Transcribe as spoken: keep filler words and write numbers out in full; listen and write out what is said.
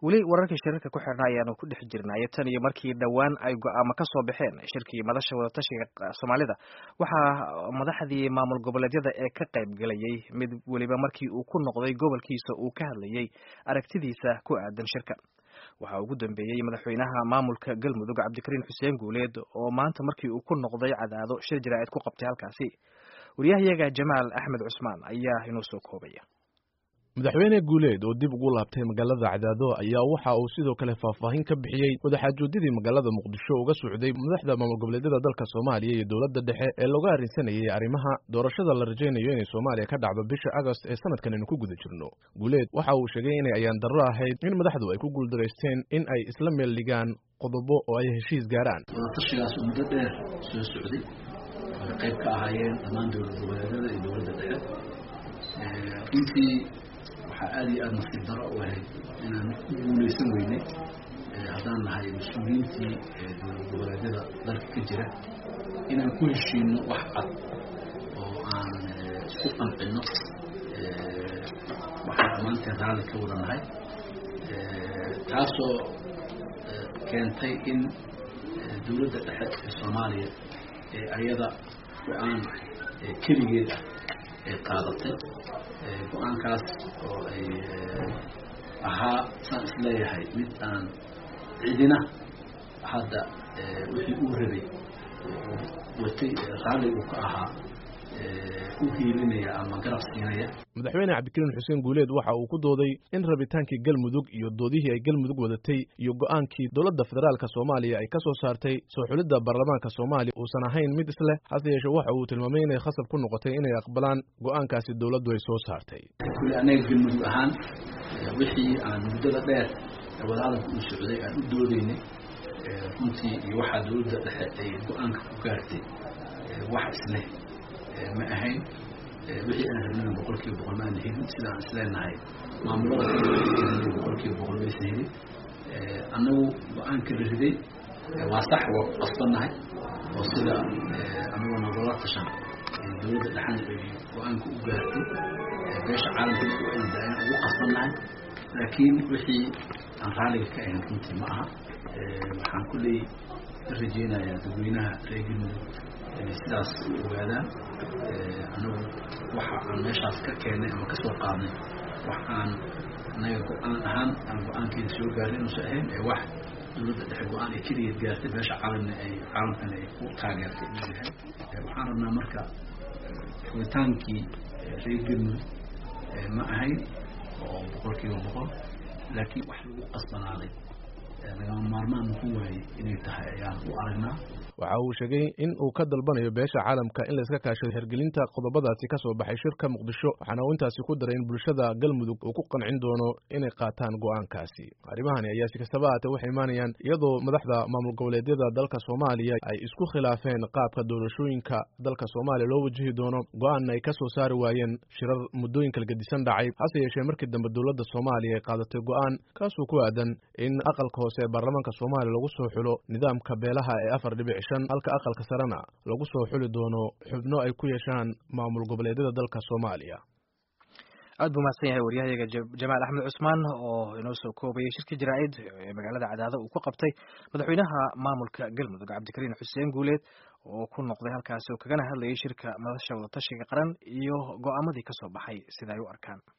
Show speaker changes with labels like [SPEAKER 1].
[SPEAKER 1] weli wararka shirarka ku xirna ayaanu ku dhex jirnay tan iyo markii dhawaan ay go'aamo ka soo baxeen shirkii madasha wada tashiga Soomaalida waxaa madaxdii maamul goboleedyada ee ka qayb galayay mid waliba markii uu ku noqday gobolkiisa uu ka hadlayay aragtidiisa ku aadan shirka waxa ugu dambeeyay madaxweynaha maamulka Galmudug Cabdikariin Xuseen Guuleed oo maanta markii uu ku noqday cadaado shir jiraa'id ku qabtay halkaasi wariyahayaga Jamaal Axmed Cusmaan ayaa inoo soo koobaya
[SPEAKER 2] madaxweyne Guuleed oo dib ugu laabtay magaalada Cadaado ayaa waxa uu sidoo kale faahfaahin ka bixiyay wadaxaajoodidii magaalada Muqdisho uga socday madaxda maamul goboleedyada dalka Soomaaliya iyo dowladda dhexe ee looga arrinsanayay arrimaha doorashada la rajaynayo in Soomaaliya ka dhacdo bisha August ee sanadkan aynu ku guda jirno. Guuleed waxa uu sheegay in ayaan darro ahayd in madaxdu ay ku guuldareysteen in ay isla meel dhigaan qodobo oo ay heshiis gaaraan.
[SPEAKER 3] Wadatashigaas muddo dheer soo socday oo qayb ka ahaayeen dhammaan dowlad goboleedyada iyo dowladda dhexe intii aad iyo aad nasiib daro u ahayd inaan ku guuleysan weynay haddaan nahay mas-uuliyiintii dowlad goboleedyada dalka ka jira inaan ku heshiino wax cad oo aan isku qancino waxaan dhammaanteen raalli ka wada nahay taasoo keentay in dowladda dhexe ee Soomaaliya ee ayada go-aan keligeed ah ay qaadatay go-aankaas oo ay ahaa saan isleeyahay mid aan cidina hadda wixii uu rabay watay raalli uu ka ahaa u hiilinaya ama garab siinaya.
[SPEAKER 2] madaxweyne Cabdikariin Xuseen Guuleed waxa uu ku dooday in rabitaankii Galmudug iyo doodihii ay Galmudug wadatay iyo go'aankii dowladda federaalka Soomaaliya ay ka soo saartay soo xulidda baarlamaanka Soomaaliya uusan ahayn mid isla hase yeeshee waxa uu tilmaamay inay khasab ku noqotay inay aqbalaan go'aankaasi dowladdu ay soo saartay.
[SPEAKER 3] kulli anaga Galmudug ahaan wixii aan muddada dheer wadahadalka u socday aan u doodaynay runtii iyo waxa dowladda dhexe ay go'aanka ku gaartay wax isla ma ahayn wixii aan rabnay boqolkiiba boqol ma ahayn sidaan isleenahay maamulada boqolkiiba boqol ma ahayn annagu go'aanka la riday waa sax waa qasbanahay oo sida annagu nagala tashan dowladda dhaxan ay go'aanka u gaartay beesha caalamka oo ay daayan ugu qasbanahay laakiin wixii aan raaliga ka ahayn runtii ma aha waxaan kulli rajeynayaa dadweynaha reer Galmudug sidaas ogaadaan anagu waxa aan meeshaas ka keenay ama ka soo qaadnay wax aan anaga go'aan ahaan aan go'aankeeda soo gaarin uusa ahayn ee wax dowladda dhexe go'aan ay keligeed gaartay beesha caalamna ay caalamkana ay ku taageertay waxaan rabnaa marka rabitaankii reer Galmudug ma ahayn oo boqolkiiba boqol laakiin wax lagu qasbanaaday lagama maarmaan ku waayey inay tahay ayaan u aragnaa.
[SPEAKER 2] waxa uu sheegay in uu ka dalbanayo beesha caalamka in la iska kaashado hirgelinta qodobadaasi ka soo baxay shirka Muqdisho waxaana uu intaasi ku daray in bulshada Galmudug uu ku qancin doono inay qaataan go'aankaasi. arrimahani ayaa si kastaba ahaatee waxay imaanayaan iyadoo madaxda maamul goboleedyada dalka Soomaaliya ay isku khilaafeen qaabka doorashooyinka dalka Soomaaliya loo wajihi doono go'aan ay ka soo saari waayeen shirar muddooyin kala gedisan dhacay hase yeeshee markii dambe dowladda Soomaaliya ay qaadatay go'aan kaasoo ku aadan in aqalka hoose ee baarlamaanka Soomaaliya lagu soo xulo nidaamka beelaha ee afar dhibic shan halka aqalka sarena lagu soo xuli doono xubno ay ku yeeshaan maamul goboleedyada dalka Soomaaliya.
[SPEAKER 1] aad buu mahadsan yahay wariyahayaga Jamaal Axmed Cusmaan oo inoo soo koobay shirka jiraa'id ee magaalada Cadaado uu ku qabtay madaxweynaha maamulka Galmudug Cabdikariin Xuseen Guuleed oo ku noqday halkaas oo kaga hadlayay shirka madasha wada tashiga qaran iyo go'aamadii ka soo baxay sida ay u arkaan.